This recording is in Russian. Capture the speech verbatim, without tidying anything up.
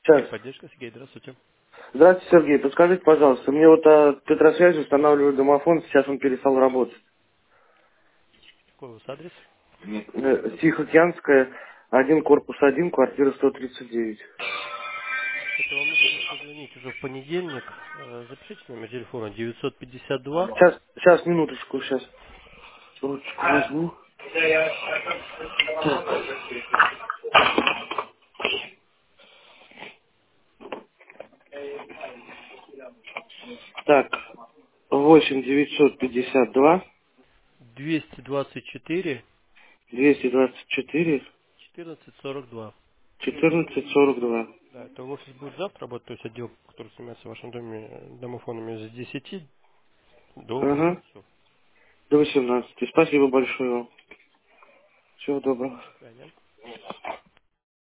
Сейчас. Техподдержка, Сергей, здравствуйте. Здравствуйте, Сергей. Подскажите, пожалуйста, мне вот от Петросвязи устанавливают домофон, сейчас он перестал работать. Какой у вас адрес? Э, Тихоокеанская, один, корпус один, квартира сто тридцать девять. Это вам нужно будет позвонить уже в понедельник. Э, Запишите номер телефона девятьсот пятьдесят два. Сейчас, сейчас, минуточку, сейчас. Ручку возьму. Так, восемь девятьсот пятьдесят два двести двадцать четыре. двести двадцать четыре четырнадцать сорок два. четырнадцать сорок два. Да, это офис будет завтра работать, то есть отдел, который занимается в вашем доме э, домофонами с десяти до восьми Ага, часов. до восемнадцати. Спасибо большое вам. Всего доброго. До свидания.